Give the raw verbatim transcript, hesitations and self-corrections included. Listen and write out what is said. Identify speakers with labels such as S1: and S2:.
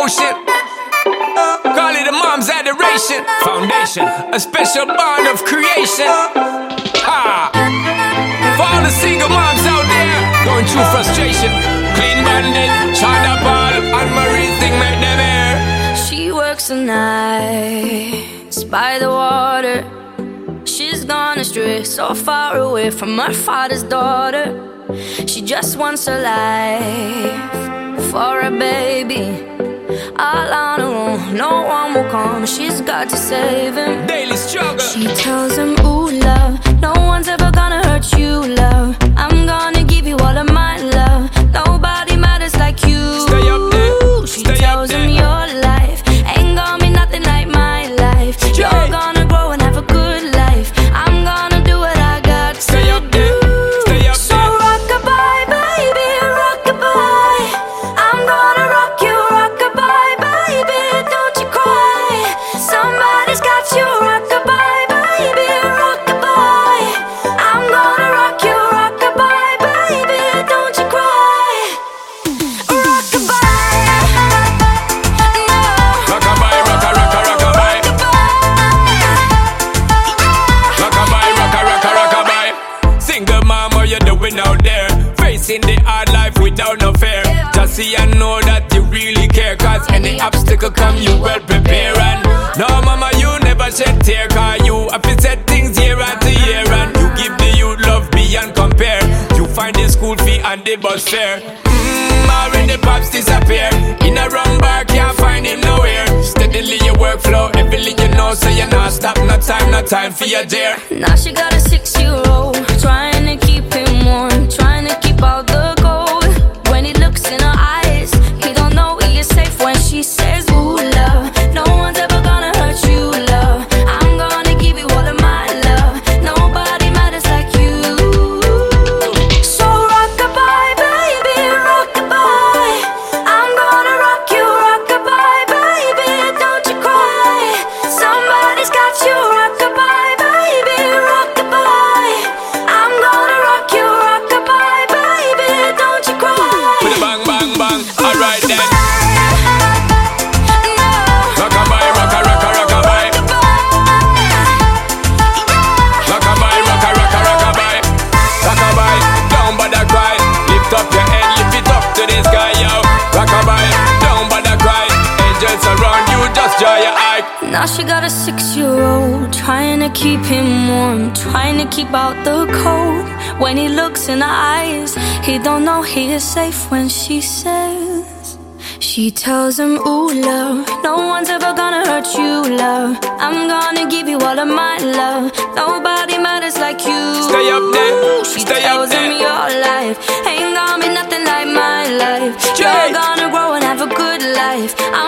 S1: emotion. Call it a mom's adoration. Foundation, a special bond of creation. Ha! For all the single moms out there going through frustration, Clean Bandit, China Ball, and Marie thing make them air.
S2: She works the nights by the water. She's gone astray, so far away from her father's daughter. She just wants a life for a baby. All on her own, no one will come. She's got to save him.
S1: Daily struggle.
S2: She tells him, ooh, love, no one's ever gonna hurt you, love. I'm gonna give you all of my love. Nobody matters like you.
S1: Stay up there.
S2: She
S1: Stay
S2: tells
S1: up
S2: him
S1: there.
S2: your life ain't gonna be nothing like my life. You're
S1: Yeah.
S2: gonna grow and have a good life. I'm gonna do what I got
S1: Stay
S2: to
S1: up there.
S2: do.
S1: Stay up
S2: So
S1: there.
S2: rock-a-bye, baby, rock-a-bye. I'm gonna rock you, rock-a-bye, baby, don't you cry. Somebody's got you, rock-a-bye, baby, rock-a-bye. I'm gonna rock you, rock-a-bye, baby, don't you cry. Rock-a-bye, no.
S1: Rock-a-bye, rocka, rocka, rock-a-bye. Rock-a-bye, rocka, rocka, rock-a-bye. Single mom, what you doing out there? Facing the hard life without no fear. Just see and know that you really care. Cause any obstacle come, you well prepare. And no, mama, you never shed tear. Cause you have to set things year after year. And you give the youth love beyond compare. You find the school fee and the bus fare. Mmm, already pops disappear. In a wrong bar, can't find him nowhere. Steadily your workflow, everything you know. So you not stop, no time, no time for your dear.
S2: Now she got a six-year-old, trying to keep him warm, trying to keep out the cold. When he looks in her eyes, he don't know he is safe when she says, ooh, love, no one's ever gonna hurt you, love. I'm gonna give you all of my love. Nobody matters like you. So rock-a-bye, baby, rock-a-bye. I'm gonna rock you, rock-a-bye, baby, don't you cry. Somebody's got you, rock-a-bye, baby, rock-a-bye. I'm gonna rock you, rock-a-bye, baby, don't you cry.
S1: With a bang, bang, bang. Alright then.
S2: No.
S1: Rock-a-bye, rocka, rocka, rock-a-bye. Rock-a-bye, rocka, rocka, rock-a-bye. Rock-a-bye, don't bother cry. Lift up your head, lift it up to the sky, yo. Rock-a-bye, don't bother cry. Angels around you, just draw your eye.
S2: Now she got a six-year-old, trying to keep him warm, trying to keep out the cold. When he looks in her eyes, he don't know he is safe when she says. She tells him, ooh, love, no one's ever gonna hurt you, love. I'm gonna give you all of my love. Nobody matters like you.
S1: Stay up there,
S2: She
S1: stay
S2: tells
S1: up there.
S2: him your life ain't gonna be nothing like my life.
S1: Jay.
S2: You're gonna grow and have a good life. I'm